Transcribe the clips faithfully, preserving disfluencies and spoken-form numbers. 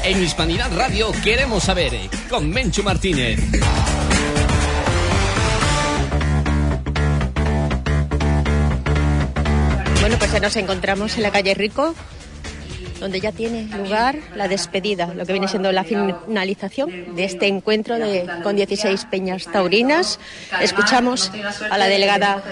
En Hispanidad Radio queremos saber, con Menchu Martínez. Bueno, pues ya nos encontramos en la calle Rico, donde ya tiene lugar la despedida, lo que viene siendo la finalización de este encuentro de, con dieciséis peñas taurinas. Escuchamos a la delegada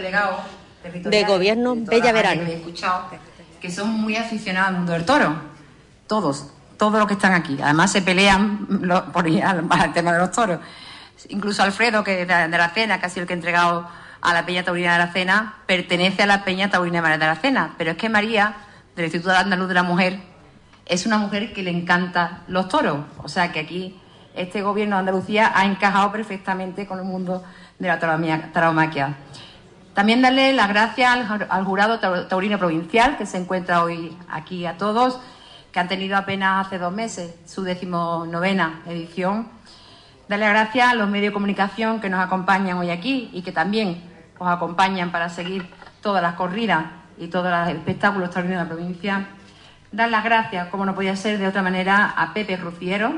de Gobierno, Bella Verano. Que son muy aficionados al mundo del toro, todos, todos los que están aquí. Además se pelean por ir al, al tema de los toros. Incluso Alfredo, que de, de la Cena, que ha sido el que ha entregado a la Peña Taurina de la Cena, pertenece a la Peña Taurina de la Cena. Pero es que María, del Instituto Andaluz de la Mujer, es una mujer que le encanta los toros. O sea que aquí este gobierno de Andalucía ha encajado perfectamente con el mundo de la tauromaquia. También darle las gracias al, al jurado taurino provincial, que se encuentra hoy aquí a todos, que han tenido apenas hace dos meses su decimonovena edición. Darle las gracias a los medios de comunicación que nos acompañan hoy aquí y que también os acompañan para seguir todas las corridas y todos los espectáculos taurinos de la provincia. Dar las gracias, como no podía ser de otra manera, a Pepe Rociero.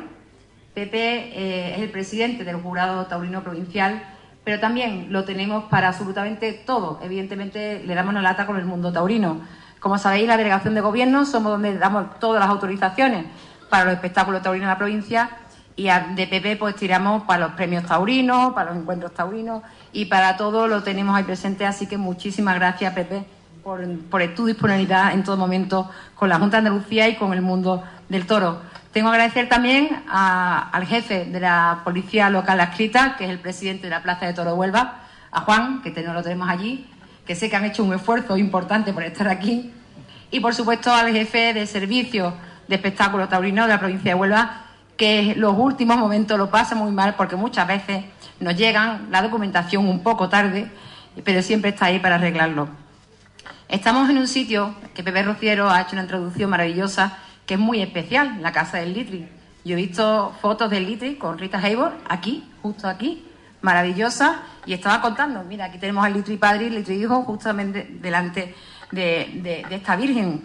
Pepe eh, es el presidente del jurado taurino provincial, pero también lo tenemos para absolutamente todo. Evidentemente le damos una lata con el mundo taurino. Como sabéis, la delegación de gobierno somos donde damos todas las autorizaciones para los espectáculos taurinos de la provincia, y de Pepe pues tiramos para los premios taurinos, para los encuentros taurinos y para todo lo tenemos ahí presente. Así que muchísimas gracias, Pepe, por, por tu disponibilidad en todo momento con la Junta de Andalucía y con el mundo del toro. Tengo que agradecer también a, al jefe de la Policía Local Adscrita, que es el presidente de la Plaza de Toro de Huelva, a Juan, que no lo tenemos allí, que sé que han hecho un esfuerzo importante por estar aquí, y por supuesto al jefe de servicio de espectáculos taurinos de la provincia de Huelva, que en los últimos momentos lo pasa muy mal porque muchas veces nos llegan la documentación un poco tarde, pero siempre está ahí para arreglarlo. Estamos en un sitio que Pepe Rociero ha hecho una introducción maravillosa, que es muy especial, la Casa del Litri. Yo he visto fotos del Litri con Rita Hayworth, aquí, justo aquí, maravillosa, y estaba contando, mira, aquí tenemos al Litri Padre y el Litri Hijo justamente delante de, de, de esta Virgen.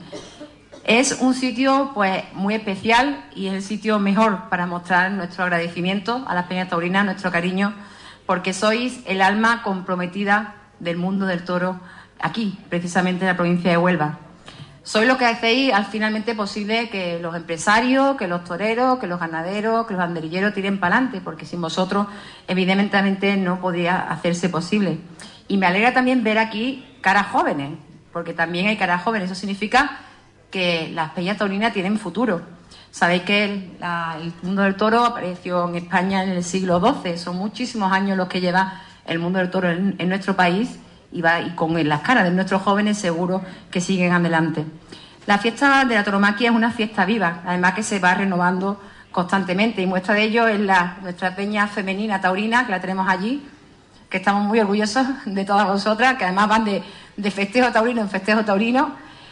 Es un sitio pues muy especial y es el sitio mejor para mostrar nuestro agradecimiento a las peñas taurinas, nuestro cariño, porque sois el alma comprometida del mundo del toro aquí, precisamente en la provincia de Huelva. Sois lo que hacéis al finalmente posible que los empresarios, que los toreros, que los ganaderos, que los banderilleros tiren para adelante, porque sin vosotros evidentemente no podría hacerse posible. Y me alegra también ver aquí caras jóvenes, porque también hay caras jóvenes. Eso significa que las peñas taurinas tienen futuro. Sabéis que el, la, el mundo del toro apareció en España en el siglo doce. Son muchísimos años los que lleva el mundo del toro en, en nuestro país. Y, va, y con las caras de nuestros jóvenes seguro que siguen adelante. La fiesta de la tauromaquia es una fiesta viva, además que se va renovando constantemente, y muestra de ello es la, nuestra peña femenina taurina, que la tenemos allí, que estamos muy orgullosos de todas vosotras, que además van de, de festejo taurino en festejo taurino.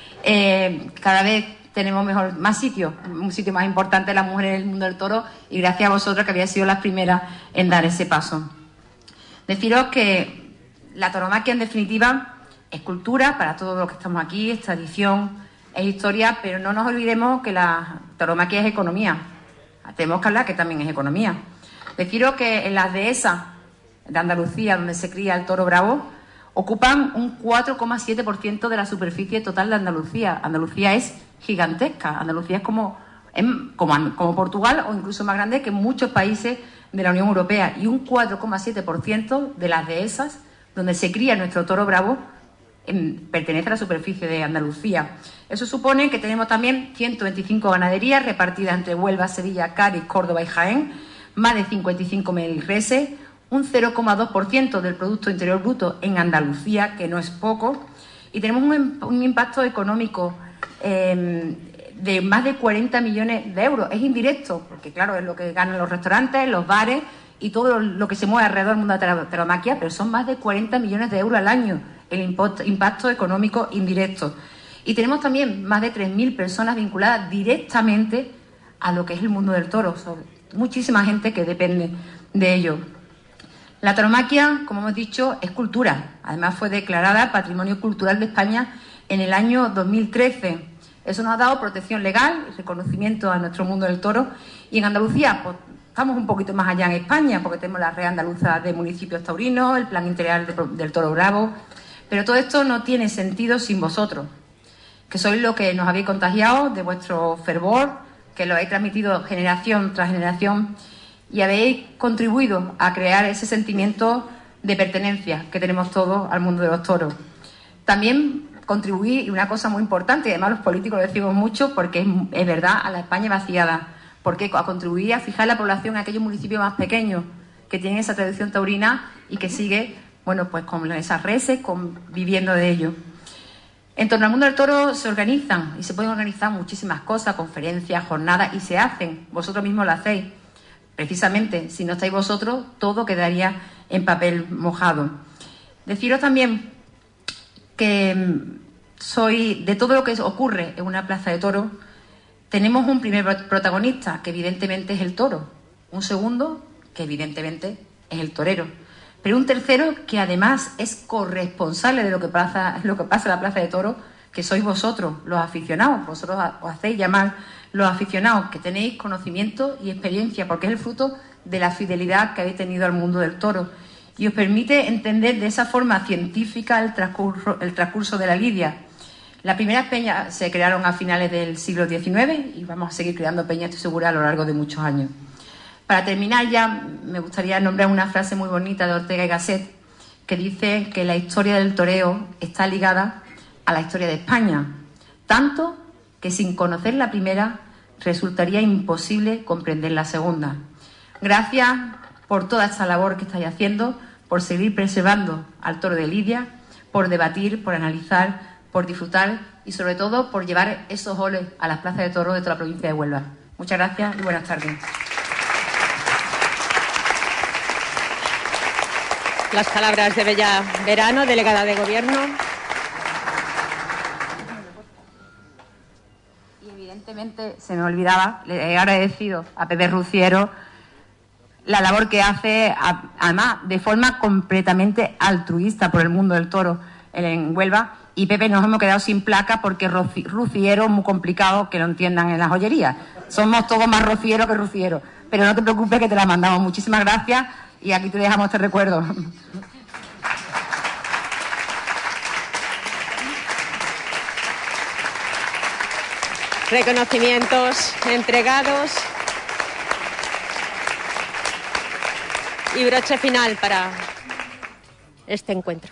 Eh, cada vez tenemos mejor, más sitios, un sitio más importante de las mujeres en el mundo del toro, y gracias a vosotras que habéis sido las primeras en dar ese paso. Deciros que la tauromaquia, en definitiva, es cultura para todos los que estamos aquí, es tradición, es historia, pero no nos olvidemos que la tauromaquia es economía. Tenemos que hablar que también es economía. Deciros que en las dehesas de Andalucía, donde se cría el toro bravo, ocupan un cuatro coma siete por ciento de la superficie total de Andalucía. Andalucía es gigantesca. Andalucía es como, es como, como Portugal, o incluso más grande que muchos países de la Unión Europea. Y un cuatro coma siete por ciento de las dehesas donde se cría nuestro toro bravo, en, pertenece a la superficie de Andalucía. Eso supone que tenemos también ciento veinticinco ganaderías repartidas entre Huelva, Sevilla, Cádiz, Córdoba y Jaén, más de cincuenta y cinco mil reses, un cero coma dos por ciento del Producto Interior Bruto en Andalucía, que no es poco, y tenemos un, un impacto económico eh, de más de cuarenta millones de euros. Es indirecto, porque claro, es lo que ganan los restaurantes, los bares y todo lo que se mueve alrededor del mundo de la tauromaquia, pero son más de cuarenta millones de euros al año el impacto económico indirecto. Y tenemos también más de tres mil personas vinculadas directamente a lo que es el mundo del toro. Son muchísima gente que depende de ello. La tauromaquia, como hemos dicho, es cultura. Además fue declarada Patrimonio Cultural de España en el año dos mil trece. Eso nos ha dado protección legal, reconocimiento a nuestro mundo del toro. Y en Andalucía, pues, estamos un poquito más allá en España, porque tenemos la Red Andaluza de Municipios Taurinos, el Plan Integral de, del Toro Bravo. Pero todo esto no tiene sentido sin vosotros, que sois lo que nos habéis contagiado de vuestro fervor, que lo habéis transmitido generación tras generación y habéis contribuido a crear ese sentimiento de pertenencia que tenemos todos al mundo de los toros. También contribuí, y una cosa muy importante, y además los políticos lo decimos mucho porque es, es verdad, a la España vaciada, porque a contribuir a fijar la población en aquellos municipios más pequeños que tienen esa tradición taurina y que sigue, bueno, pues con esas reses, con, viviendo de ello. En torno al mundo del toro se organizan y se pueden organizar muchísimas cosas, conferencias, jornadas, y se hacen. Vosotros mismos lo hacéis. Precisamente, si no estáis vosotros, todo quedaría en papel mojado. Deciros también que soy, de todo lo que ocurre en una plaza de toros, tenemos un primer protagonista, que evidentemente es el toro. Un segundo, que evidentemente es el torero. Pero un tercero que además es corresponsable de lo que pasa, lo que pasa en la plaza de toros, que sois vosotros, los aficionados. Vosotros os hacéis llamar los aficionados, que tenéis conocimiento y experiencia, porque es el fruto de la fidelidad que habéis tenido al mundo del toro. Y os permite entender de esa forma científica el transcurso, el transcurso de la lidia. Las primeras peñas se crearon a finales del siglo diecinueve y vamos a seguir creando peñas, estoy segura, a lo largo de muchos años. Para terminar ya, me gustaría nombrar una frase muy bonita de Ortega y Gasset, que dice que la historia del toreo está ligada a la historia de España, tanto que sin conocer la primera resultaría imposible comprender la segunda. Gracias por toda esta labor que estáis haciendo, por seguir preservando al toro de lidia, por debatir, por analizar, por disfrutar y sobre todo por llevar esos oles a las plazas de toros de toda la provincia de Huelva. Muchas gracias y buenas tardes. Las palabras de Bella Verano, delegada de Gobierno. Y evidentemente se me olvidaba, le he agradecido a Pepe Ruciero la labor que hace, además de forma completamente altruista por el mundo del toro en Huelva. Y Pepe, nos hemos quedado sin placa porque Ruciero es muy complicado que lo entiendan en la joyería. Somos todos más rocieros que Ruciero. Pero no te preocupes que te la mandamos. Muchísimas gracias. Y aquí te dejamos este recuerdo. Reconocimientos entregados. Y broche final para este encuentro.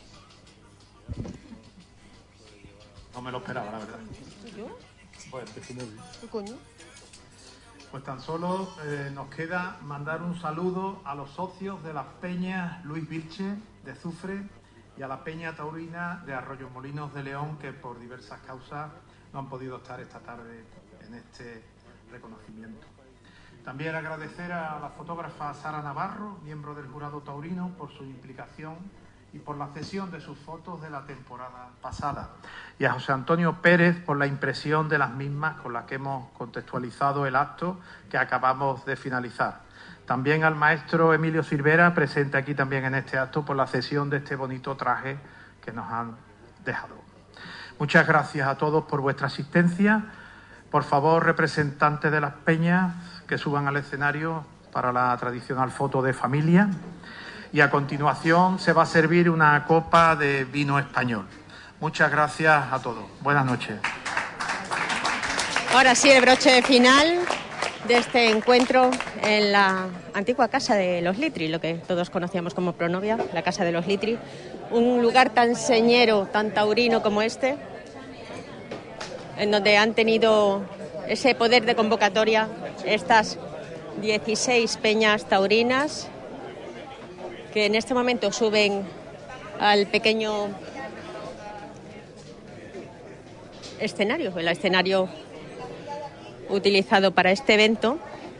No me lo esperaba, la verdad. Pues, ¿Qué coño? Pues tan solo eh, nos queda mandar un saludo a los socios de las peñas Luis Vilche de Zufre y a la peña taurina de Arroyomolinos de León, que por diversas causas no han podido estar esta tarde en este reconocimiento. También agradecer a la fotógrafa Sara Navarro, miembro del jurado taurino, por su implicación y por la cesión de sus fotos de la temporada pasada, y a José Antonio Pérez por la impresión de las mismas con las que hemos contextualizado el acto que acabamos de finalizar. También al maestro Emilio Silvera, presente aquí también en este acto, por la cesión de este bonito traje que nos han dejado. Muchas gracias a todos por vuestra asistencia. Por favor, representantes de las peñas, que suban al escenario para la tradicional foto de familia. Y a continuación se va a servir una copa de vino español. Muchas gracias a todos. Buenas noches. Ahora sí, el broche final de este encuentro en la antigua Casa de los Litri, lo que todos conocíamos como Pronovia, la Casa de los Litri. Un lugar tan señero, tan taurino como este, en donde han tenido ese poder de convocatoria estas dieciséis peñas taurinas, que en este momento suben al pequeño escenario, el escenario utilizado para este evento,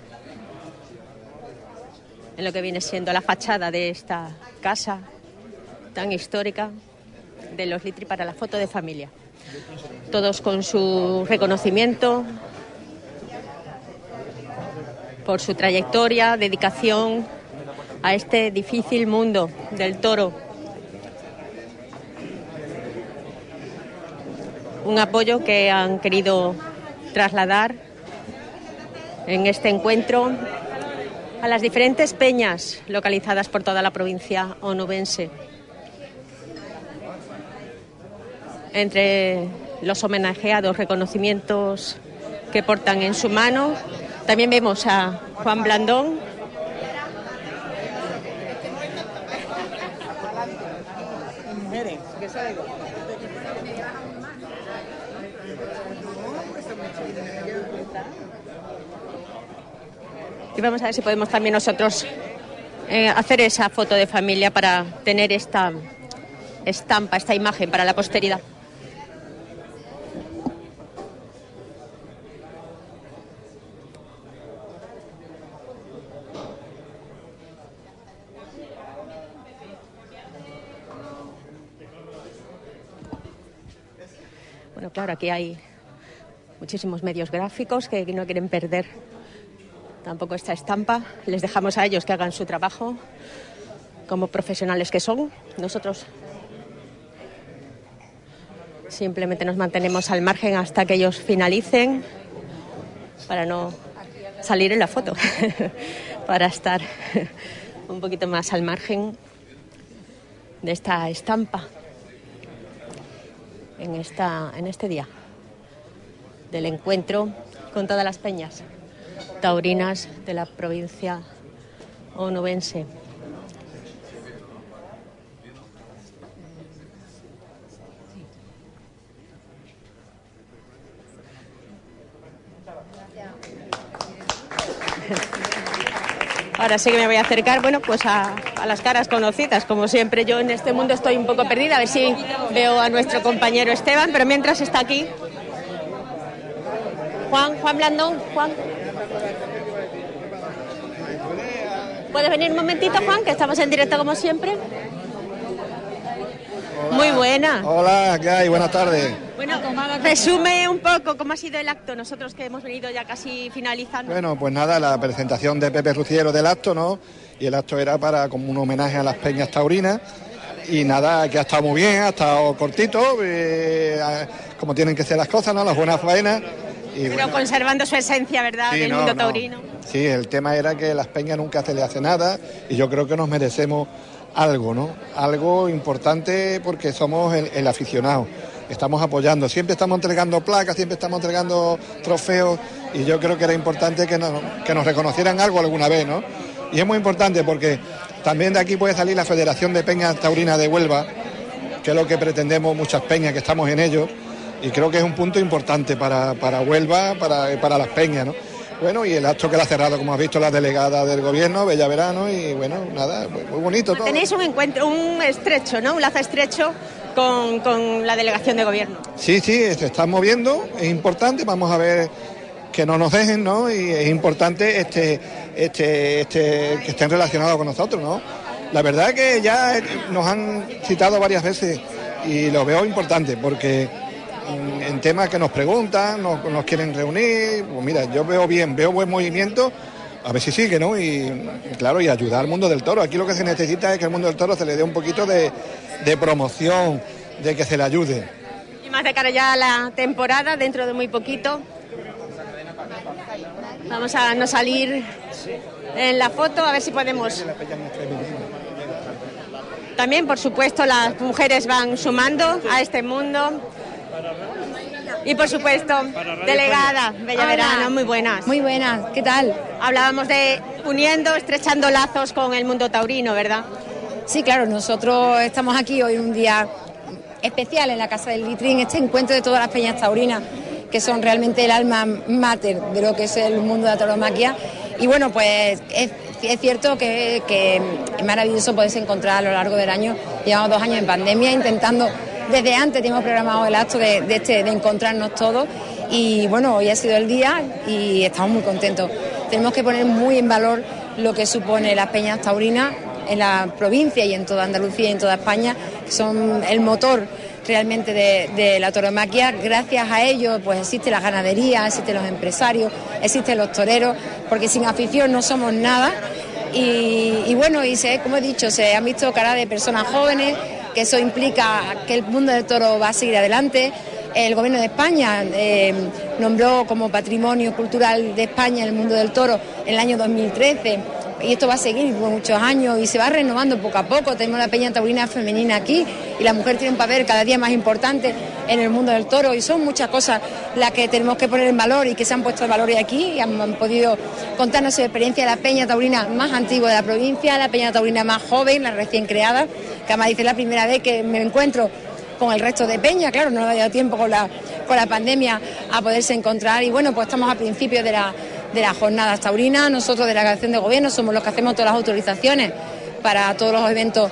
en lo que viene siendo la fachada de esta casa tan histórica de los Litri para la foto de familia. Todos con su reconocimiento por su trayectoria, dedicación a este difícil mundo del toro. un apoyo que han querido trasladar en este encuentro a las diferentes peñas localizadas por toda la provincia onubense. Entre los homenajeados, reconocimientos que portan en su mano, también vemos a Juan Blandón, y vamos a ver si podemos también nosotros eh, hacer esa foto de familia para tener esta estampa, esta imagen para la posteridad. Bueno, claro, aquí hay muchísimos medios gráficos que no quieren perder tampoco esta estampa. Les dejamos a ellos que hagan su trabajo como profesionales que son. Nosotros simplemente nos mantenemos al margen hasta que ellos finalicen para no salir en la foto, para estar un poquito más al margen de esta estampa en, esta, en este día del encuentro con todas las peñas taurinas de la provincia onubense. Ahora sí que me voy a acercar, bueno, pues a, a las caras conocidas. Como siempre, yo en este mundo estoy un poco perdida, a ver si veo a nuestro compañero Esteban, pero mientras está aquí Juan, Juan Blandón, Juan. ¿Puedes venir un momentito, Juan, que estamos en directo como siempre? Hola. Muy buena. Hola, ¿qué hay? Buenas tardes. Bueno, resume un poco cómo ha sido el acto, nosotros que hemos venido ya casi finalizando. Bueno, pues nada, la presentación de Pepe Ruciero del acto, ¿no? Y el acto era para como un homenaje a las peñas taurinas. Y nada, que ha estado muy bien, ha estado cortito, eh, como tienen que ser las cosas, ¿no? Las buenas faenas. Y Pero bueno, conservando su esencia, ¿verdad?, sí, del no, mundo no. taurino. Sí, el tema era que las peñas nunca se le hace nada y yo creo que nos merecemos algo, ¿no? Algo importante porque somos el, el aficionado, estamos apoyando, siempre estamos entregando placas, siempre estamos entregando trofeos y yo creo que era importante que nos, que nos reconocieran algo alguna vez, ¿no? Y es muy importante porque también de aquí puede salir la Federación de Peñas Taurinas de Huelva, que es lo que pretendemos muchas peñas que estamos en ello. Y creo que es un punto importante para, para Huelva, para, para las peñas, ¿no? Bueno, y el acto que la ha cerrado, como has visto, la delegada del gobierno, Bella Verano, y bueno, nada, pues muy bonito todo. Tenéis un encuentro, un estrecho, ¿no? Un lazo estrecho con, con la delegación de gobierno. Sí, sí, se están moviendo, es importante, vamos a ver que no nos dejen, ¿no? Y es importante este, este, este, que estén relacionados con nosotros, ¿no? La verdad que ya nos han citado varias veces y lo veo importante porque en temas que nos preguntan, nos, nos quieren reunir, pues mira, yo veo bien, veo buen movimiento, a ver si sigue, ¿no? Y claro, y ayudar al mundo del toro. Aquí lo que se necesita es que al mundo del toro se le dé un poquito de, de promoción, de que se le ayude. Y más de cara ya a la temporada, dentro de muy poquito. Vamos a no salir en la foto, a ver si podemos. También, por supuesto, las mujeres van sumando a este mundo. Y por supuesto, delegada Bella Verano, muy buenas. Muy buenas, ¿qué tal? Hablábamos de uniendo, estrechando lazos con el mundo taurino, ¿verdad? Sí, claro, nosotros estamos aquí hoy un día especial en la Casa del Litrín, este encuentro de todas las peñas taurinas, que son realmente el alma mater de lo que es el mundo de la tauromaquia. Y bueno, pues es, es cierto que, que es maravilloso poderse encontrar a lo largo del año. Llevamos dos años en pandemia intentando. Desde antes teníamos programado el acto de, de, este, de encontrarnos todos y bueno, hoy ha sido el día y estamos muy contentos. Tenemos que poner muy en valor lo que supone las peñas taurinas en la provincia y en toda Andalucía y en toda España, que son el motor realmente de, de la tauromaquia. Gracias a ellos pues existe la ganadería, existen los empresarios, existen los toreros, porque sin afición no somos nada. Y, y bueno, y se, como he dicho, se han visto caras de personas jóvenes, que eso implica que el mundo del toro va a seguir adelante. el Gobierno de España eh, nombró como Patrimonio Cultural de España el mundo del toro en el año dos mil trece. Y esto va a seguir por muchos años y se va renovando poco a poco. Tenemos la peña taurina femenina aquí y la mujer tiene un papel cada día más importante en el mundo del toro, y son muchas cosas las que tenemos que poner en valor y que se han puesto en valor aquí y han, han podido contarnos su experiencia de la peña taurina más antigua de la provincia, la peña taurina más joven, la recién creada, que además dice la primera vez que me encuentro con el resto de peña. Claro, no ha dado tiempo con la, con la pandemia a poderse encontrar, y bueno, pues estamos a principios de la de las jornadas taurinas. Nosotros de la Delegación de Gobierno somos los que hacemos todas las autorizaciones para todos los eventos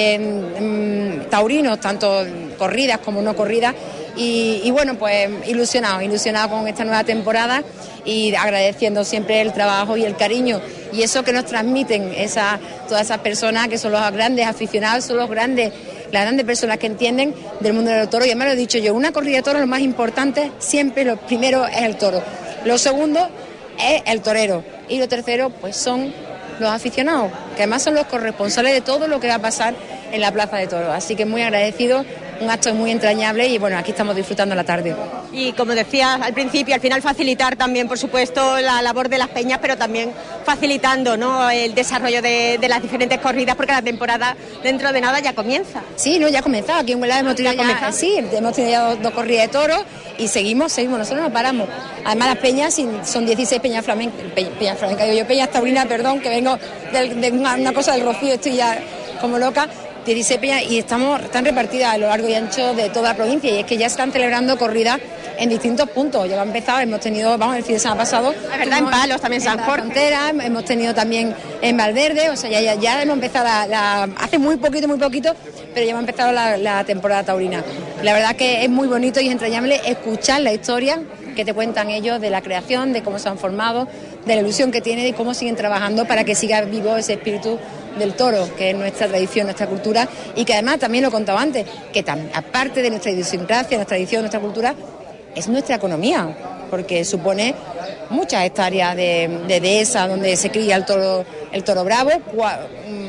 eh, taurinos, tanto corridas como no corridas, y, y bueno, pues ilusionados, ilusionados con esta nueva temporada y agradeciendo siempre el trabajo y el cariño y eso que nos transmiten esa, todas esas personas que son los grandes aficionados, son los grandes, las grandes personas que entienden del mundo del toro. Y además lo he dicho yo, una corrida de toros lo más importante siempre, lo primero es el toro, lo segundo es el torero y lo tercero pues son los aficionados, que además son los corresponsables de todo lo que va a pasar en la Plaza de Toros. Así que muy agradecido, un acto muy entrañable y bueno, aquí estamos disfrutando la tarde. Y como decía al principio, al final facilitar también, por supuesto, la labor de las peñas, pero también facilitando, ¿no?, el desarrollo de, de las diferentes corridas, porque la temporada dentro de nada ya comienza. Sí, no, ya ha comenzado. Aquí en Huelva hemos tenido ya, ya sí, hemos tenido ya dos, dos corridas de toros y seguimos, seguimos, nosotros no paramos. Además las peñas son dieciséis peñas flamencas, peñas flamencas, digo yo, peñas taurinas, perdón, que vengo de, de una, una cosa del Rocío, estoy ya como loca. dieciséis peñas y estamos, están repartidas a lo largo y ancho de toda la provincia, y es que ya están celebrando corridas en distintos puntos. Ya lo han empezado, hemos tenido, vamos, el fin de semana pasado. Es verdad, en Palos, también San Jorge. Frontera, hemos tenido también en Valverde, o sea, ya, ya, ya hemos empezado, la, la, hace muy poquito, muy poquito, pero ya hemos empezado la, la temporada taurina. La verdad que es muy bonito y es entrañable escuchar la historia que te cuentan ellos de la creación, de cómo se han formado, de la ilusión que tienen y cómo siguen trabajando para que siga vivo ese espíritu del toro, que es nuestra tradición, nuestra cultura, y que además, también lo he contado antes, que tam, aparte de nuestra idiosincrasia, nuestra tradición, nuestra cultura, es nuestra economía, porque supone muchas hectáreas de, de dehesa donde se cría el toro, el toro bravo. Cua,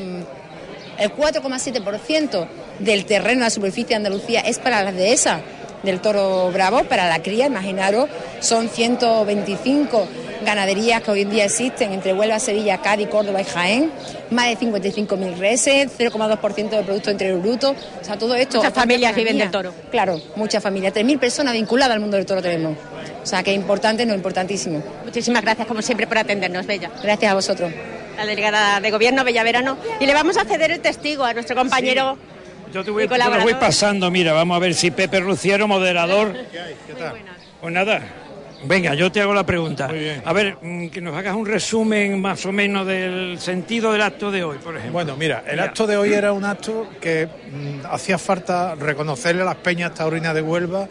el cuatro coma siete por ciento del terreno de la superficie de Andalucía es para las dehesas del toro bravo, para la cría. Imaginaros, son ciento veinticinco ganaderías que hoy en día existen entre Huelva, Sevilla, Cádiz, Córdoba y Jaén, más de cincuenta y cinco mil reses, cero coma dos por ciento del Producto Interior Bruto, o sea, todo esto... Muchas familias viven del toro. Claro, muchas familias, tres mil personas vinculadas al mundo del toro tenemos, o sea, que es importante, no importantísimo. Muchísimas gracias, como siempre, por atendernos, Bella. Gracias a vosotros. La delegada de Gobierno, Bella Verano, y le vamos a ceder el testigo a nuestro compañero... Sí. Yo te voy, te lo voy pasando, mira, vamos a ver si Pepe Ruciero, moderador... ¿Qué hay? ¿Qué tal? Pues nada, venga, yo te hago la pregunta. Muy bien. A ver, que nos hagas un resumen más o menos del sentido del acto de hoy, por ejemplo. Bueno, mira, el mira. acto de hoy era un acto que mmm, hacía falta reconocerle a las peñas taurinas de Huelva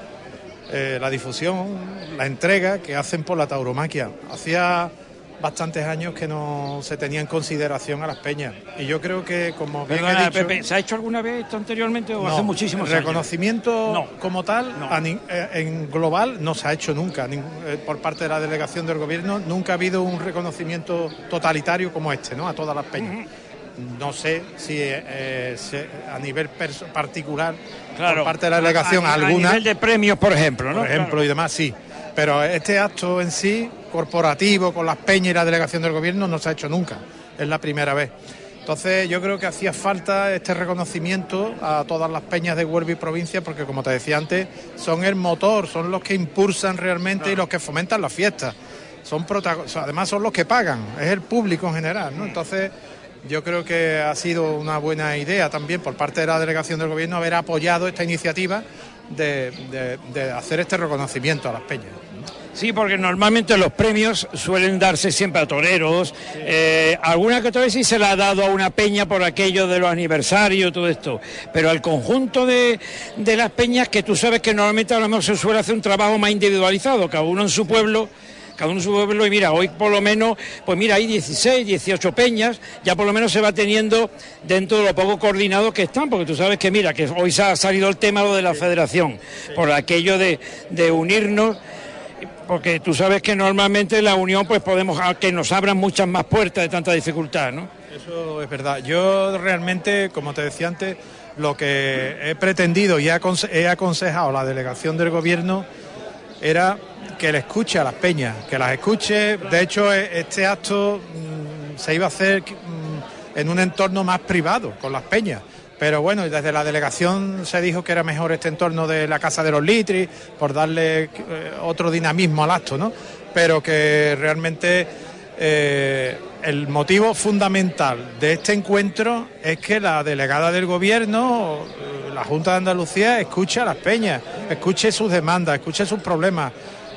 eh, la difusión, la entrega que hacen por la tauromaquia. Hacía bastantes años que no se tenía en consideración a las peñas, y yo creo que, como bien Perdona, he dicho... Pepe, ¿se ha hecho alguna vez esto anteriormente o no, hace muchísimos años? Reconocimiento no. como tal, no. a, eh, en global, no se ha hecho nunca, ni, eh, por parte de la delegación del Gobierno, nunca ha habido un reconocimiento totalitario como este, ¿no?, a todas las peñas. Uh-huh. No sé si eh, se, a nivel particular, claro, por parte de la delegación, a, a, alguna... A nivel de premios, por ejemplo, ¿no? Por ejemplo, claro. Y demás, sí. Pero este acto en sí, corporativo, con las peñas y la delegación del Gobierno, no se ha hecho nunca. Es la primera vez. Entonces, yo creo que hacía falta este reconocimiento a todas las peñas de Huelva y provincia, porque, como te decía antes, son el motor, son los que impulsan realmente, claro, y los que fomentan las fiestas. Son protagonistas, además son los que pagan, es el público en general, ¿no? Entonces, yo creo que ha sido una buena idea también por parte de la delegación del Gobierno haber apoyado esta iniciativa de, de, de hacer este reconocimiento a las peñas. Sí, porque normalmente los premios suelen darse siempre a toreros. Sí. Eh, alguna que otra vez sí se la ha dado a una peña por aquello de los aniversarios, todo esto. Pero al conjunto de, de las peñas, que tú sabes que normalmente a lo mejor se suele hacer un trabajo más individualizado, cada uno en su pueblo, cada uno en su pueblo, y mira, hoy por lo menos, pues mira, hay dieciséis, dieciocho peñas, ya por lo menos se va teniendo dentro de lo poco coordinados que están, porque tú sabes que mira, que hoy se ha salido el tema lo de la federación, sí, por aquello de, de unirnos, porque tú sabes que normalmente la unión pues podemos que nos abran muchas más puertas de tanta dificultad, ¿no? Eso es verdad. Yo realmente, como te decía antes, Lo que he pretendido y he, aconse- he aconsejado a la delegación del gobierno era que le escuche a las peñas, que las escuche. De hecho, este acto mmm, se iba a hacer mmm, en un entorno más privado, con las peñas. Pero bueno, desde la delegación se dijo que era mejor este entorno de la Casa de los Litris, por darle eh, otro dinamismo al acto, ¿no? Pero que realmente eh, el motivo fundamental de este encuentro es que la delegada del gobierno, la Junta de Andalucía, escuche a las peñas, escuche sus demandas, escuche sus problemas.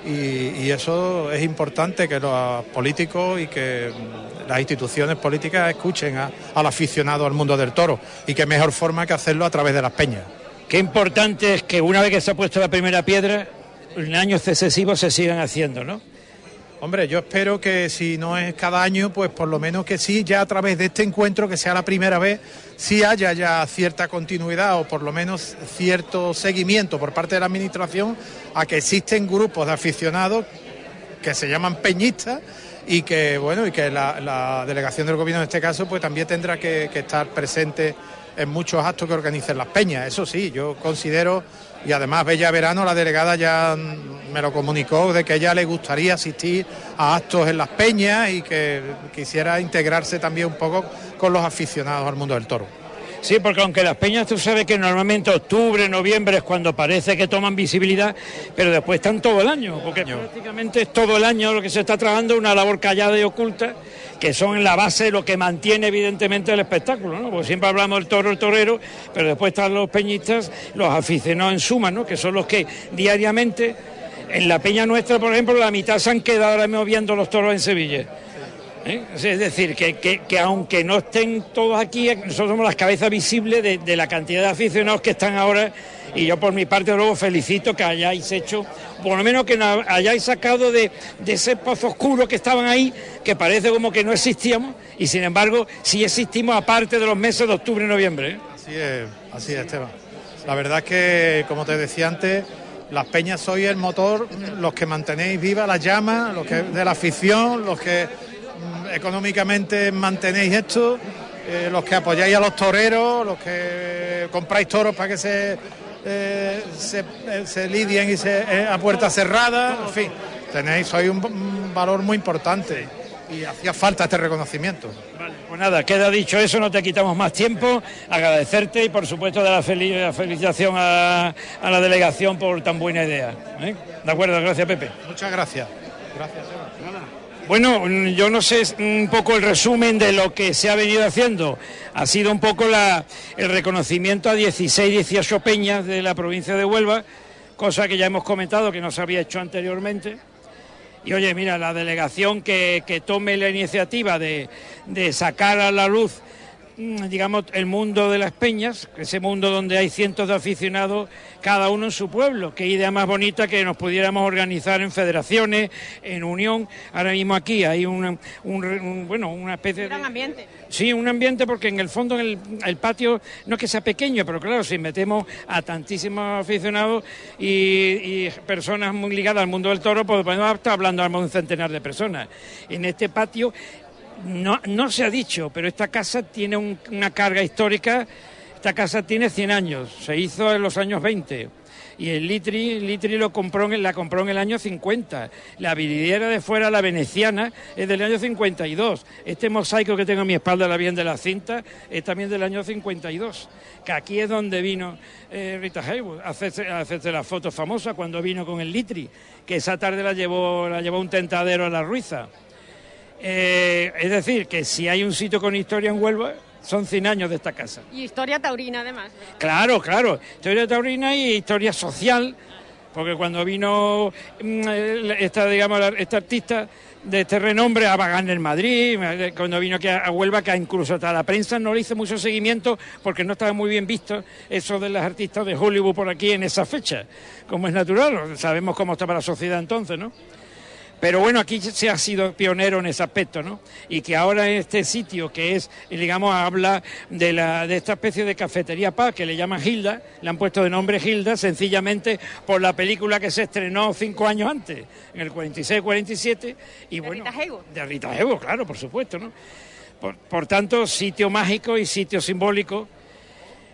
Y, y eso es importante, que los políticos y que las instituciones políticas escuchen a, al aficionado al mundo del toro, y qué mejor forma que hacerlo a través de las peñas. Qué importante es que una vez que se ha puesto la primera piedra, en años sucesivos se sigan haciendo, ¿no? Hombre, yo espero que si no es cada año, pues por lo menos que sí, ya a través de este encuentro, que sea la primera vez, sí haya ya cierta continuidad o por lo menos cierto seguimiento por parte de la Administración a que existen grupos de aficionados que se llaman peñistas, y que, bueno, y que la, la delegación del gobierno en este caso pues también tendrá que, que estar presente en muchos actos que organicen las peñas. Eso sí, yo considero, y además Bella Verano, la delegada ya me lo comunicó, de que a ella le gustaría asistir a actos en las peñas y que quisiera integrarse también un poco con los aficionados al mundo del toro. Sí, porque aunque las peñas, tú sabes que normalmente octubre, noviembre es cuando parece que toman visibilidad, pero después están todo el año, porque prácticamente es todo el año lo que se está trabajando, una labor callada y oculta, que son en la base de lo que mantiene evidentemente el espectáculo, ¿no? Porque siempre hablamos del toro, el torero, pero después están los peñistas, los aficionados en suma, ¿no? Que son los que diariamente, en la peña nuestra, por ejemplo, la mitad se han quedado ahora mismo viendo los toros en Sevilla. ¿Eh? Es decir, que, que, que aunque no estén todos aquí, nosotros somos las cabezas visibles de, de la cantidad de aficionados que están ahora, y yo por mi parte luego felicito que hayáis hecho, por lo menos que nos hayáis sacado de, de ese pozo oscuro que estaban ahí, que parece como que no existíamos, y sin embargo sí existimos aparte de los meses de octubre y noviembre, ¿eh? Así es, así es, Esteban. La verdad es que, como te decía antes, las peñas sois el motor, los que mantenéis viva la llama, los que de la afición, los que económicamente mantenéis esto, eh, los que apoyáis a los toreros, los que compráis toros para que se, eh, se, eh, se lidien y se, eh, a puerta cerrada, en fin, tenéis, sois un, un valor muy importante y hacía falta este reconocimiento. Vale, pues nada, queda dicho eso, no te quitamos más tiempo, agradecerte y por supuesto dar la, fel- la felicitación a, a la delegación por tan buena idea, ¿eh? De acuerdo, gracias Pepe. Muchas gracias. Gracias, Eva. Bueno, yo no sé un poco el resumen de lo que se ha venido haciendo. Ha sido un poco la, el reconocimiento a dieciséis, dieciocho peñas de la provincia de Huelva, cosa que ya hemos comentado que no se había hecho anteriormente. Y oye, mira, la delegación que, que tome la iniciativa de, de sacar a la luz, digamos, el mundo de las peñas, ese mundo donde hay cientos de aficionados, cada uno en su pueblo. Qué idea más bonita que nos pudiéramos organizar en federaciones, en unión. Ahora mismo aquí hay un, un, un bueno, una especie de... Un gran ambiente. Sí, un ambiente, porque en el fondo en el, el patio no es que sea pequeño, pero claro, si metemos a tantísimos aficionados y, y personas muy ligadas al mundo del toro, pues podemos estar hablando de un centenar de personas. En este patio... No, no se ha dicho, pero esta casa tiene un, una carga histórica. Esta casa tiene cien años, se hizo en los años veinte. Y el Litri, Litri lo compró en, la compró en el año cincuenta. La vidriera de fuera, la veneciana, es del año cincuenta y dos. Este mosaico que tengo a mi espalda, la bien de la cinta, es también del año cincuenta y dos. Que aquí es donde vino eh, Rita Hayworth a hacerse, a hacerse la foto famosa cuando vino con el Litri, que esa tarde la llevó, la llevó un tentadero a la Ruiza. Eh, es decir, que si hay un sitio con historia en Huelva, son cien años de esta casa. Y historia taurina, además, ¿verdad? Claro, claro. Historia taurina y historia social, porque cuando vino esta, digamos, esta artista de este renombre a Bagán en Madrid, cuando vino aquí a Huelva, que incluso hasta la prensa no le hizo mucho seguimiento porque no estaba muy bien visto eso de las artistas de Hollywood por aquí en esa fecha, como es natural. Sabemos cómo estaba la sociedad entonces, ¿no? Pero bueno, aquí se ha sido pionero en ese aspecto, ¿no? Y que ahora este sitio que es, digamos, habla de la de esta especie de cafetería pub que le llaman Gilda, le han puesto de nombre Gilda sencillamente por la película que se estrenó cinco años antes, en el cuarenta y seis cuarenta y siete. Y de bueno, Rita Hayworth. De Rita Hayworth, claro, por supuesto, ¿no? Por, por tanto, sitio mágico y sitio simbólico.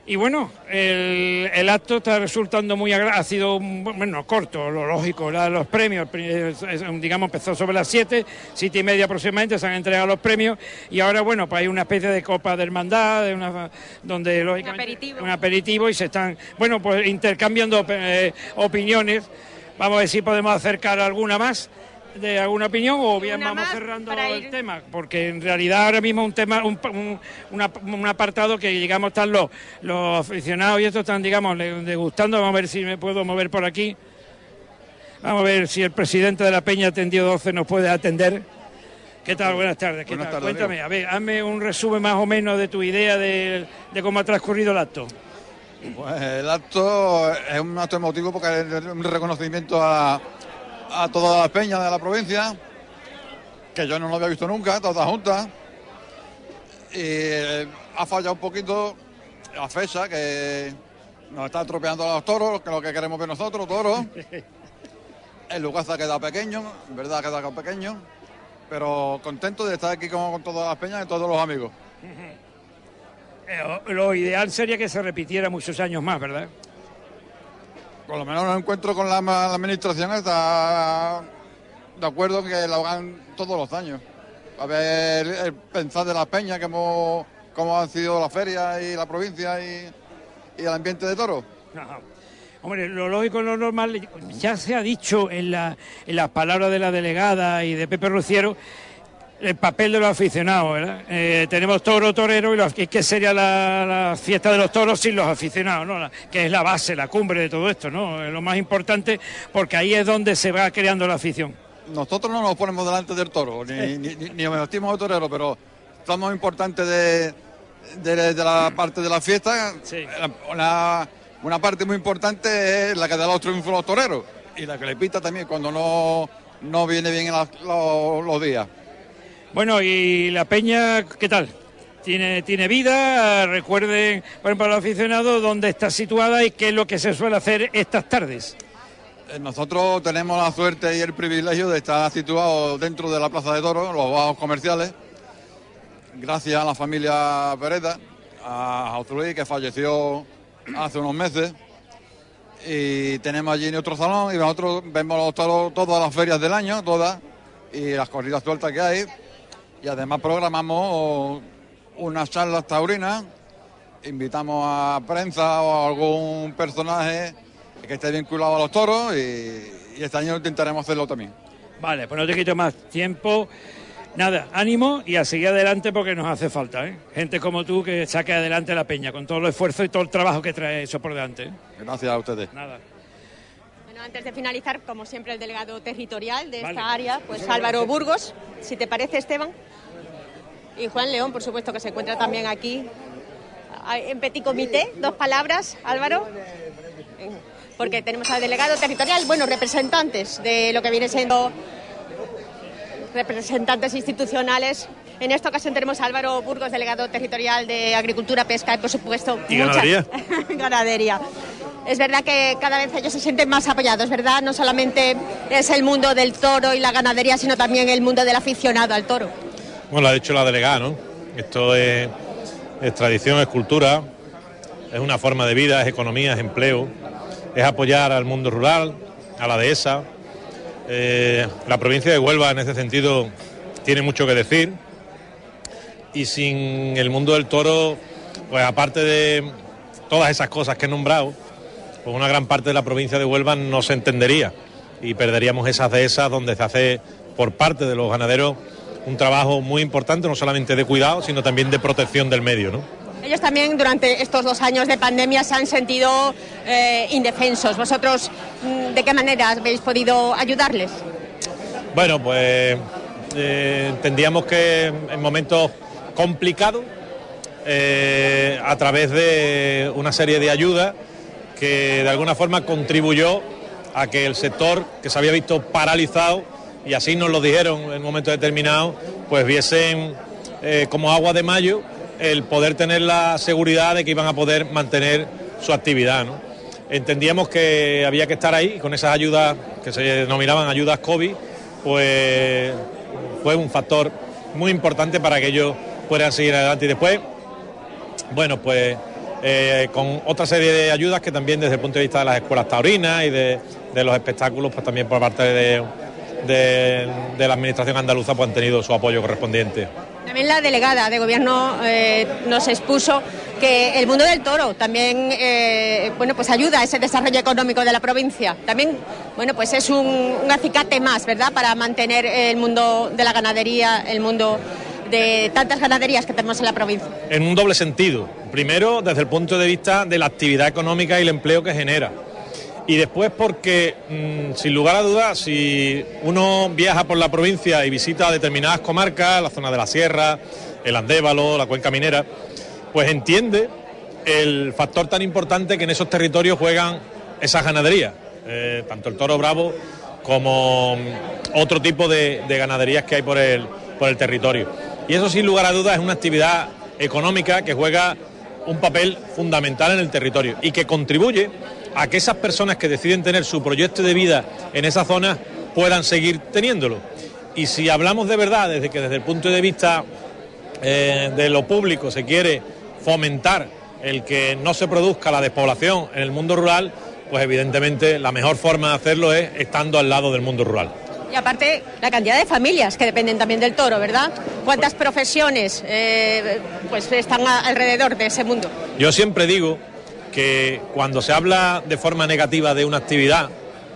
Y bueno, el, el acto está resultando muy agradable, ha sido, bueno, corto, lo lógico, la, los premios, digamos, empezó sobre las siete, siete y media aproximadamente, se han entregado los premios, y ahora, bueno, pues hay una especie de copa de hermandad, de una, donde lógicamente... Un aperitivo. Un aperitivo, y se están, bueno, pues intercambiando eh, opiniones. Vamos a ver si podemos acercar alguna más, de alguna opinión, o bien vamos cerrando el tema, porque en realidad ahora mismo un tema, un, un, una, un apartado que digamos están los, los aficionados y estos están, digamos, degustando. Vamos a ver si me puedo mover por aquí. Vamos a ver si el presidente de la Peña Tendido doce nos puede atender. ¿Qué tal? Buenas tardes. ¿Qué Buenas tal? Tardes, Cuéntame, amigo. A ver, hazme un resumen más o menos de tu idea de, de cómo ha transcurrido el acto. Pues el acto es un acto emotivo porque es un reconocimiento a a todas las peñas de la provincia, que yo no lo había visto nunca, todas juntas, y eh, ha fallado un poquito la fecha, que nos está estropeando a los toros, que es lo que queremos ver nosotros, toros. El lugar se ha quedado pequeño, en verdad ha quedado pequeño, pero contento de estar aquí con, con todas las peñas y todos los amigos. Lo, lo ideal sería que se repitiera muchos años más, ¿verdad? Por lo menos nos encuentro con la, la administración, está de acuerdo que la hagan todos los años. A ver, el pensar de las peñas, que hemos, cómo han sido las ferias y la provincia y, y el ambiente de toros. Ajá. Hombre, lo lógico, lo normal, ya se ha dicho en, la, en las palabras de la delegada y de Pepe Ruciero, el papel de los aficionados, ¿verdad? Eh, tenemos toro, torero, y los, ¿qué sería la, la fiesta de los toros sin los aficionados, ¿no? La, que es la base, la cumbre de todo esto, ¿no? Es lo más importante, porque ahí es donde se va creando la afición. Nosotros no nos ponemos delante del toro, ni, eh. ni, ni, ni nos vestimos de torero, pero estamos importantes de, de, de la parte de la fiesta. Sí. Una, una parte muy importante es la que da los triunfos a los toreros, y la que le pita también cuando no, no viene bien en la, los, los días. Bueno, y la peña, ¿qué tal? ¿Tiene, tiene vida? Recuerden, por ejemplo, a los aficionados, dónde está situada y qué es lo que se suele hacer estas tardes. Nosotros tenemos la suerte y el privilegio de estar situados dentro de la Plaza de Toros, los bajos comerciales, gracias a la familia Pereda, a José Luis, que falleció hace unos meses, y tenemos allí otro salón, y nosotros vemos los toros todas las ferias del año, todas, y las corridas sueltas que hay. Y además programamos unas charlas taurinas, invitamos a prensa o a algún personaje que esté vinculado a los toros, y, y este año intentaremos hacerlo también. Vale, pues no te quito más tiempo. Nada, ánimo y a seguir adelante, porque nos hace falta, ¿eh? Gente como tú que saque adelante la peña con todo el esfuerzo y todo el trabajo que trae eso por delante, ¿eh? Gracias a ustedes. Nada. Antes de finalizar, como siempre, el delegado territorial de esta vale. área, pues Álvaro Burgos, si te parece, Esteban. Y Juan León, por supuesto, que se encuentra también aquí en petit comité. Dos palabras, Álvaro. Porque tenemos al delegado territorial, bueno, representantes de lo que viene siendo representantes institucionales. En esta ocasión tenemos a Álvaro Burgos, delegado territorial de Agricultura, Pesca y, por supuesto, ¿Y ganadería? ganadería. Es verdad que cada vez ellos se sienten más apoyados, ¿verdad? No solamente es el mundo del toro y la ganadería, sino también el mundo del aficionado al toro. Bueno, lo ha dicho la delegada, ¿no? Esto es, es tradición, es cultura, es una forma de vida, es economía, es empleo, es apoyar al mundo rural, a la dehesa. Eh, la provincia de Huelva, en ese sentido, tiene mucho que decir, y sin el mundo del toro, pues aparte de todas esas cosas que he nombrado, pues una gran parte de la provincia de Huelva no se entendería, y perderíamos esas dehesas donde se hace por parte de los ganaderos un trabajo muy importante, no solamente de cuidado, sino también de protección del medio, ¿no? Ellos también durante estos dos años de pandemia se han sentido eh, indefensos. ¿Vosotros de qué manera habéis podido ayudarles? Bueno, pues eh, entendíamos que en momentos complicados, eh, a través de una serie de ayudas que de alguna forma contribuyó a que el sector, que se había visto paralizado, y así nos lo dijeron en un momento determinado, pues viesen eh, como agua de mayo el poder tener la seguridad de que iban a poder mantener su actividad, ¿no? Entendíamos que había que estar ahí, con esas ayudas que se denominaban ayudas COVID, pues fue un factor muy importante para que ellos puedan seguir adelante. Y después, bueno, pues eh, con otra serie de ayudas que también desde el punto de vista de las escuelas taurinas y de, de los espectáculos, pues también por parte de, de, de la administración andaluza pues han tenido su apoyo correspondiente. También la delegada de Gobierno eh, nos expuso que el mundo del toro también eh, bueno, pues ayuda a ese desarrollo económico de la provincia. También bueno, pues es un, un acicate más, ¿verdad?, para mantener el mundo de la ganadería, el mundo de tantas ganaderías que tenemos en la provincia. En un doble sentido. Primero, desde el punto de vista de la actividad económica y el empleo que genera. Y después porque, mmm, sin lugar a dudas, si uno viaja por la provincia y visita determinadas comarcas, la zona de la Sierra, el Andévalo, la Cuenca Minera, pues entiende el factor tan importante que en esos territorios juegan esas ganaderías, eh, tanto el toro bravo como otro tipo de, de ganaderías que hay por el, por el territorio. Y eso, sin lugar a dudas, es una actividad económica que juega un papel fundamental en el territorio y que contribuye a que esas personas que deciden tener su proyecto de vida en esa zona puedan seguir teniéndolo. Y si hablamos de verdad, desde que desde el punto de vista eh, de lo público se quiere fomentar el que no se produzca la despoblación en el mundo rural, pues evidentemente la mejor forma de hacerlo es estando al lado del mundo rural. Y aparte, la cantidad de familias que dependen también del toro, ¿verdad? ¿Cuántas profesiones eh, pues están a, alrededor de ese mundo? Yo siempre digo que cuando se habla de forma negativa de una actividad,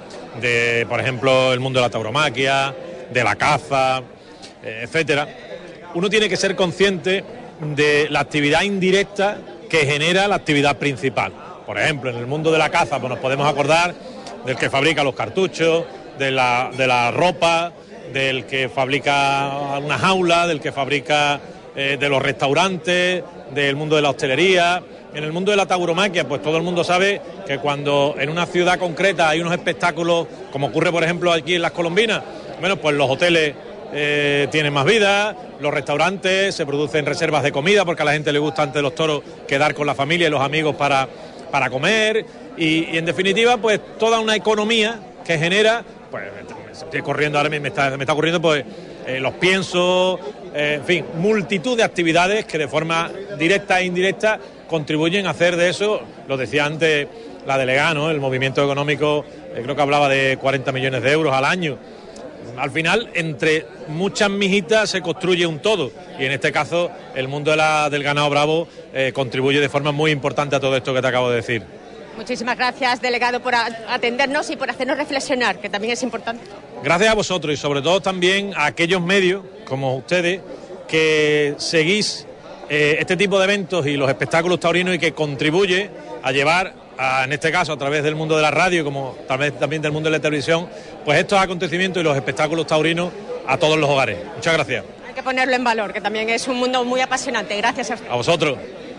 de por ejemplo el mundo de la tauromaquia, de la caza, eh, etcétera, uno tiene que ser consciente de la actividad indirecta que genera la actividad principal. Por ejemplo, en el mundo de la caza pues nos podemos acordar del que fabrica los cartuchos, de la, de la ropa, del que fabrica una jaula, del que fabrica eh, de los restaurantes, del mundo de la hostelería. En el mundo de la tauromaquia, pues todo el mundo sabe que cuando en una ciudad concreta hay unos espectáculos, como ocurre por ejemplo aquí en Las Colombinas, bueno, pues los hoteles eh, tienen más vida, los restaurantes, se producen reservas de comida porque a la gente le gusta antes de los toros quedar con la familia y los amigos para, para comer y, y en definitiva pues toda una economía que genera, pues estoy corriendo ahora me está, me está ocurriendo pues eh, los piensos, eh, en fin, multitud de actividades que de forma directa e indirecta contribuyen a hacer de eso, lo decía antes la delegada, ¿no?, el movimiento económico, eh, creo que hablaba de cuarenta millones de euros al año. Al final, entre muchas mijitas se construye un todo, y en este caso el mundo de la, del ganado bravo eh, contribuye de forma muy importante a todo esto que te acabo de decir. Muchísimas gracias, delegado, por atendernos y por hacernos reflexionar, que también es importante. Gracias a vosotros y sobre todo también a aquellos medios, como ustedes, que seguís eh, este tipo de eventos y los espectáculos taurinos y que contribuye a llevar, a, en este caso a través del mundo de la radio, como tal vez también del mundo de la televisión, pues estos acontecimientos y los espectáculos taurinos a todos los hogares. Muchas gracias. Hay que ponerlo en valor, que también es un mundo muy apasionante. Gracias a usted. A vosotros.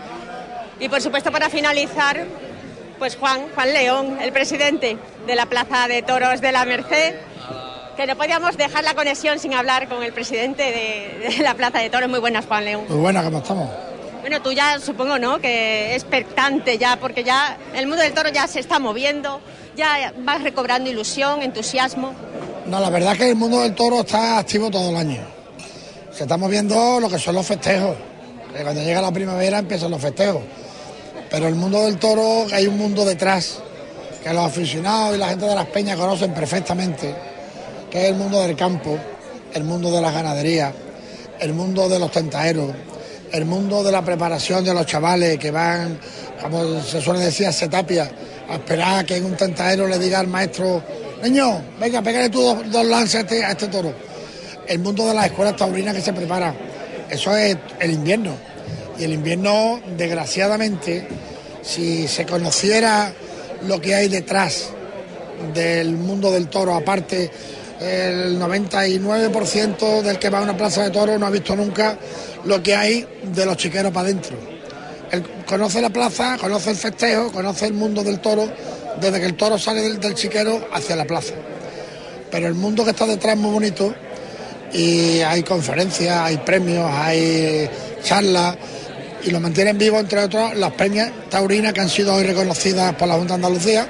Y por supuesto, para finalizar, pues Juan, Juan León, el presidente de la Plaza de Toros de la Merced, que no podíamos dejar la conexión sin hablar con el presidente de, de la Plaza de Toros. Muy buenas, Juan León. Muy buenas, ¿cómo estamos? Bueno, tú ya supongo, ¿no?, que expectante ya, porque ya el mundo del toro ya se está moviendo, ya vas recobrando ilusión, entusiasmo. No, la verdad es que el mundo del toro está activo todo el año. Se está moviendo lo que son los festejos, que cuando llega la primavera empiezan los festejos. Pero el mundo del toro, hay un mundo detrás, que los aficionados y la gente de las peñas conocen perfectamente, que es el mundo del campo, el mundo de las ganaderías, el mundo de los tentaderos, el mundo de la preparación de los chavales que van, como se suele decir, a setapia, a esperar a que en un tentadero le diga al maestro: niño, venga, pégale tú dos, dos lances a este, a este toro. El mundo de las escuelas taurinas que se preparan, eso es el invierno. Y el invierno, desgraciadamente, si se conociera lo que hay detrás del mundo del toro, aparte el noventa y nueve por ciento del que va a una plaza de toros no ha visto nunca lo que hay de los chiqueros para adentro. Él conoce la plaza, conoce el festejo, conoce el mundo del toro desde que el toro sale del, del chiquero hacia la plaza. Pero el mundo que está detrás es muy bonito y hay conferencias, hay premios, hay charlas y lo mantienen vivo, entre otras, las peñas taurinas que han sido hoy reconocidas por la Junta de Andalucía.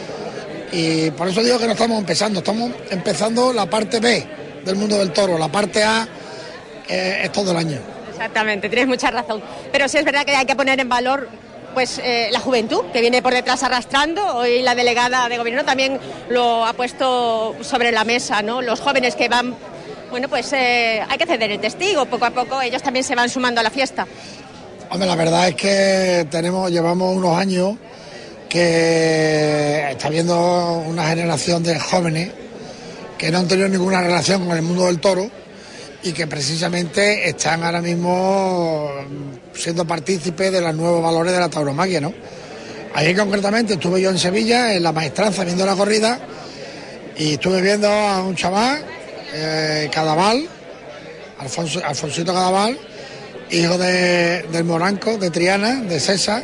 Y por eso digo que no estamos empezando, estamos empezando la parte B del mundo del toro, la parte A eh, es todo el año. Exactamente, tienes mucha razón. Pero sí es verdad que hay que poner en valor pues eh, la juventud que viene por detrás arrastrando. Hoy la delegada de gobierno también lo ha puesto sobre la mesa, ¿no? Los jóvenes que van, bueno, pues eh, hay que ceder el testigo, poco a poco ellos también se van sumando a la fiesta. Hombre, la verdad es que tenemos, llevamos unos años que está habiendo una generación de jóvenes que no han tenido ninguna relación con el mundo del toro y que precisamente están ahora mismo siendo partícipes de los nuevos valores de la tauromaquia, ¿no? Ayer concretamente estuve yo en Sevilla, en la maestranza, viendo la corrida, y estuve viendo a un chaval, eh, Cadaval, Alfonso, Alfonsito Cadaval, hijo de, del Moranco, de Triana, de César,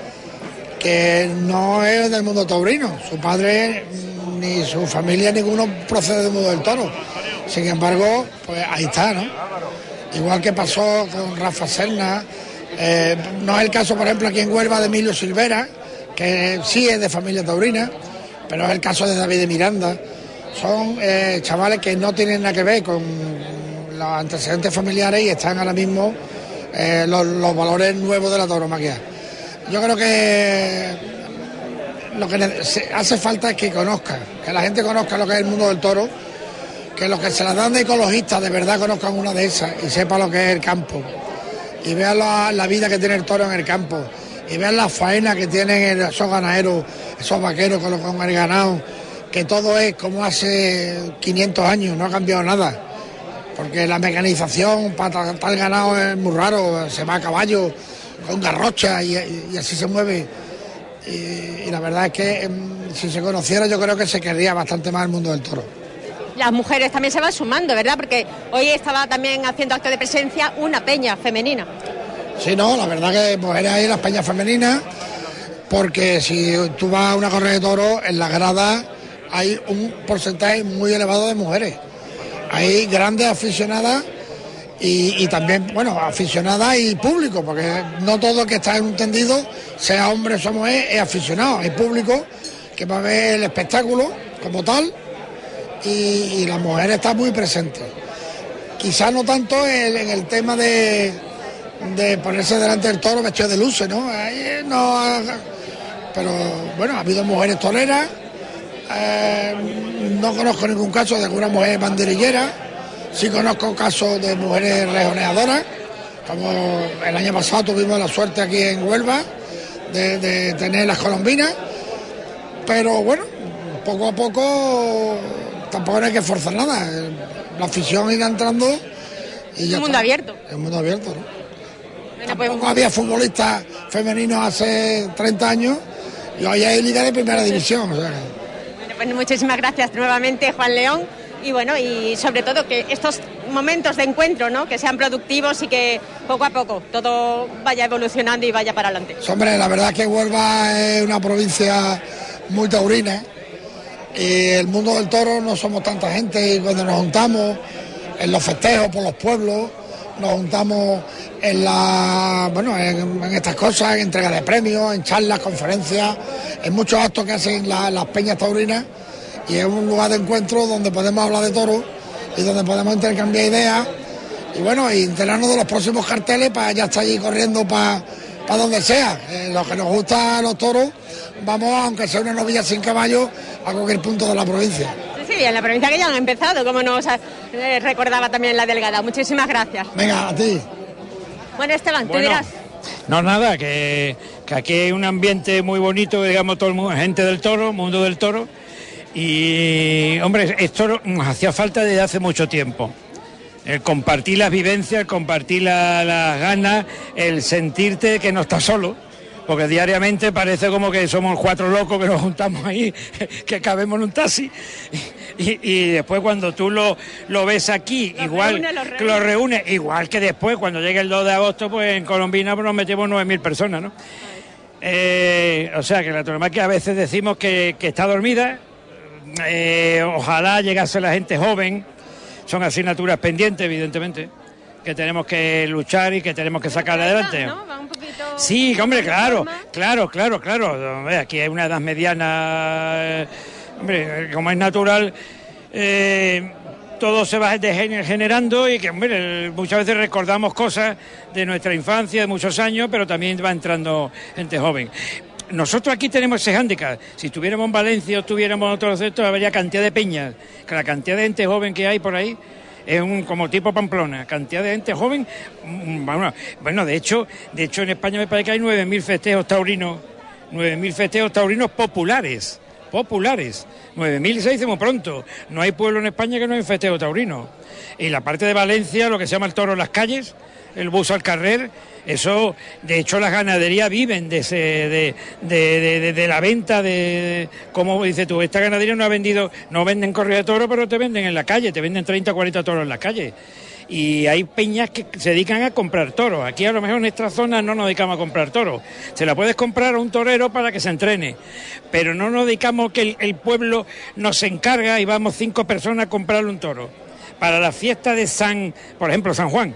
que no es del mundo taurino. Su padre ni su familia, ninguno procede del mundo del toro. Sin embargo, pues ahí está, ¿no? Igual que pasó con Rafa Serna, eh, no es el caso, por ejemplo, aquí en Huelva de Emilio Silvera, que sí es de familia taurina, pero es el caso de David de Miranda. Son eh, chavales que no tienen nada que ver con los antecedentes familiares y están ahora mismo eh, los, los valores nuevos de la tauromaquia. Yo creo que lo que hace falta es que conozcan, que la gente conozca lo que es el mundo del toro, que los que se la dan de ecologistas de verdad conozcan una de esas y sepan lo que es el campo y vean la, la vida que tiene el toro en el campo y vean la faena que tienen esos ganaderos, esos vaqueros con, con el ganado, que todo es como hace quinientos años, no ha cambiado nada, porque la mecanización para tal ganado es muy raro, se va a caballo con garrocha y, y, y así se mueve. Y, y la verdad es que si se conociera yo creo que se querría bastante más el mundo del toro. Las mujeres también se van sumando, ¿verdad? Porque hoy estaba también haciendo acto de presencia una peña femenina. Sí, no, la verdad que mujeres hay en las peñas femeninas, porque si tú vas a una corrida de toros, en la grada hay un porcentaje muy elevado de mujeres. Hay grandes aficionadas y, y también, bueno, aficionadas y público, porque no todo el que está en un tendido, sea hombre o mujer, es aficionado. Hay público que va a ver el espectáculo como tal y, y la mujer está muy presente. Quizás no tanto en, en el tema de, de ponerse delante del toro vestido de luces, ¿no? Ahí no, pero bueno, ha habido mujeres toreras. Eh, no conozco ningún caso de alguna mujer banderillera, sí conozco casos de mujeres rejoneadoras, como el año pasado tuvimos la suerte aquí en Huelva de, de tener las colombinas, pero bueno, poco a poco tampoco no hay que forzar nada, la afición irá entrando y ya un mundo está. abierto. Es un mundo abierto, ¿no? Bueno, Tampoco pues, había futbolistas femeninos hace treinta años y hoy hay liga de primera división, o sea que... Bueno, pues muchísimas gracias nuevamente, Juan León, y bueno, y sobre todo que estos momentos de encuentro, ¿no?, que sean productivos y que poco a poco todo vaya evolucionando y vaya para adelante. Hombre, la verdad es que Huelva es una provincia muy taurina y el mundo del toro no somos tanta gente y cuando nos juntamos en los festejos por los pueblos, nos juntamos en la, bueno, en, en estas cosas, en entrega de premios, en charlas, conferencias, en muchos actos que hacen la, las peñas taurinas, y es un lugar de encuentro donde podemos hablar de toros y donde podemos intercambiar ideas y bueno, y enterarnos de los próximos carteles para ya estar allí corriendo para para donde sea. Eh, los que nos gustan los toros, vamos, aunque sea una novilla sin caballo, a cualquier punto de la provincia. Sí, sí, en la provincia que ya han empezado, como nos eh, recordaba también la delegada. Muchísimas gracias. Venga, a ti. Bueno, Esteban, bueno, tú dirás. No, nada, que, que aquí hay un ambiente muy bonito, digamos, todo el mundo, gente del toro, mundo del toro. Y, hombre, esto nos hacía falta desde hace mucho tiempo. El compartir las vivencias, el compartir la, las ganas, el sentirte que no estás solo. Porque diariamente parece como que somos cuatro locos que nos juntamos ahí, que cabemos en un taxi. Y, y después cuando tú lo, lo ves aquí, los igual reúne, los reúne. lo reúnes, igual que después, cuando llegue el dos de agosto, pues en Colombina pues, nos metemos nueve mil personas, ¿no? Eh, o sea, que la tauromaquia a veces decimos que, que está dormida. Eh, ojalá llegase la gente joven, son asignaturas pendientes, evidentemente, que tenemos que luchar y que tenemos que sacar adelante. ¿No? Va un poquito... Sí, hombre, claro, claro, claro, claro. Aquí hay una edad mediana, hombre, como es natural, eh, todo se va degenerando y que, hombre, muchas veces recordamos cosas de nuestra infancia, de muchos años, pero también va entrando gente joven. Nosotros aquí tenemos ese hándicap. Si estuviéramos en Valencia o estuviéramos en otros centros, habría cantidad de peñas, que la cantidad de gente joven que hay por ahí es un como tipo Pamplona, cantidad de gente joven. Bueno, bueno de hecho, de hecho en España me parece que hay nueve mil festejos taurinos, nueve mil festejos taurinos populares, populares. nueve mil se dice muy pronto. No hay pueblo en España que no haya festejo taurino. Y la parte de Valencia, lo que se llama el toro en las calles, el bus al carrer, eso, de hecho las ganaderías viven de ese, de, de, de, de, de la venta de, como dices tú, esta ganadería no ha vendido, no venden corrida de toro, pero te venden en la calle, te venden treinta o cuarenta toros en la calle. Y hay peñas que se dedican a comprar toros. Aquí a lo mejor en esta zona no nos dedicamos a comprar toros. Se la puedes comprar a un torero para que se entrene, pero no nos dedicamos que el, el pueblo nos encarga y vamos cinco personas a comprarle un toro. Para la fiesta de San, por ejemplo, San Juan,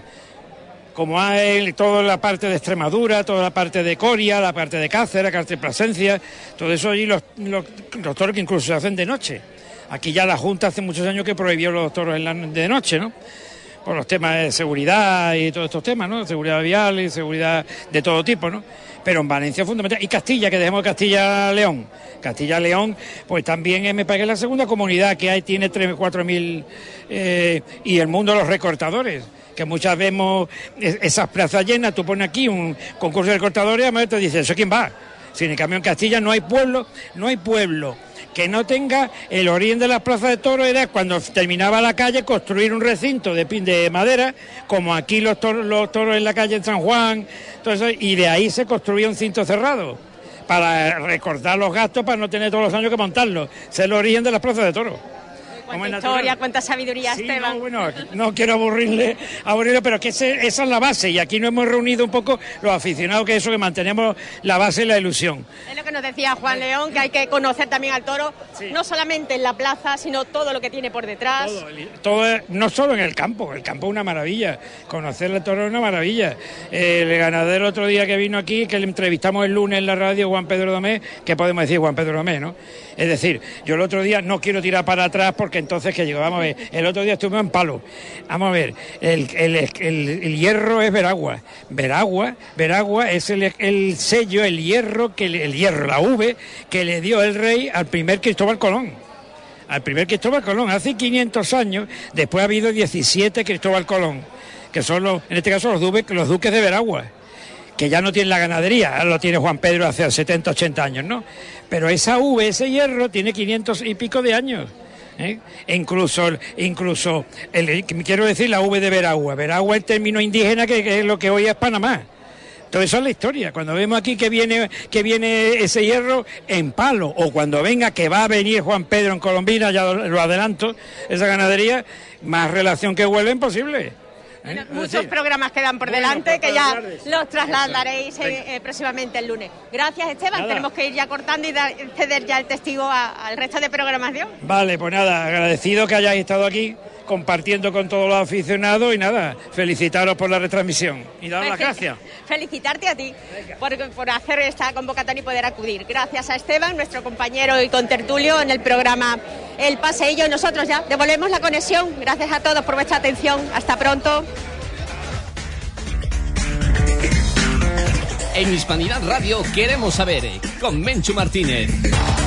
como hay toda la parte de Extremadura, toda la parte de Coria, la parte de Cáceres, la parte de Plasencia, todo eso allí los, los, los toros que incluso se hacen de noche. Aquí ya la Junta hace muchos años que prohibió los toros en la, de noche, ¿no? Por los temas de seguridad y todos estos temas, ¿no? Seguridad vial y seguridad de todo tipo, ¿no? Pero en Valencia fundamental. Y Castilla, que dejemos Castilla-León. Castilla-León, pues también me parece que es la segunda comunidad que hay, tiene tres o cuatro mil, eh, y el mundo de los recortadores, que muchas vemos esas plazas llenas, tú pones aquí un concurso de recortadores y a veces te dicen, ¿eso quién va? Si en cambio en Castilla no hay pueblo, no hay pueblo que no tenga el origen de las plazas de toros, era cuando terminaba la calle construir un recinto de, de madera, como aquí los toros, los toros en la calle en San Juan, todo eso, y de ahí se construía un cinto cerrado, para recortar los gastos, para no tener todos los años que montarlos. Ese es el origen de las plazas de toros. Cuánta historia, cuánta sabiduría, sí, Esteban. No, bueno, no quiero aburrirle, aburrirle, pero que ese, esa es la base, y aquí nos hemos reunido un poco los aficionados, que eso, que mantenemos la base y la ilusión. Es lo que nos decía Juan León, que hay que conocer también al toro, sí, no solamente en la plaza, sino todo lo que tiene por detrás. Todo, todo, no solo en el campo, el campo es una maravilla, conocer al toro es una maravilla. El ganadero otro día que vino aquí, que le entrevistamos el lunes en la radio, Juan Pedro Domé, ¿qué podemos decir Juan Pedro Domé, no? Es decir, yo el otro día no quiero tirar para atrás porque entonces que llegó, vamos a ver, el otro día estuvimos en Palo, vamos a ver, el, el, el, el hierro es Veragua, Veragua, Veragua es el, el sello, el hierro, que el hierro, la V, que le dio el rey al primer Cristóbal Colón, al primer Cristóbal Colón, hace quinientos años, después ha habido diecisiete Cristóbal Colón, que son los, en este caso los duques, los duques de Veragua, que ya no tienen la ganadería, ahora lo tiene Juan Pedro hace setenta, ochenta años, ¿no? Pero esa V, ese hierro, tiene quinientos y pico de años. ¿Eh? E incluso, incluso el, quiero decir la V de Veragua. Veragua es el término indígena que, que es lo que hoy es Panamá. Todo eso es la historia. Cuando vemos aquí que viene, que viene ese hierro en Palo, o cuando venga que va a venir Juan Pedro en Colombina, ya lo, lo adelanto, esa ganadería, más relación que huelga imposible. Bueno, muchos decir, programas quedan por bueno, delante que ya los trasladaréis eh, eh, próximamente el lunes. Gracias, Esteban. Nada. Tenemos que ir ya cortando y dar, ceder ya el testigo a, al resto de programación. Vale, pues nada, agradecido que hayáis estado aquí compartiendo con todos los aficionados y nada, felicitaros por la retransmisión y daros las gracias. Felicitarte a ti por, por hacer esta convocatoria y poder acudir. Gracias a Esteban, nuestro compañero y contertulio en el programa El Paseillo. Nosotros ya devolvemos la conexión. Gracias a todos por vuestra atención. Hasta pronto. En Hispanidad Radio queremos saber, con Menchu Martínez.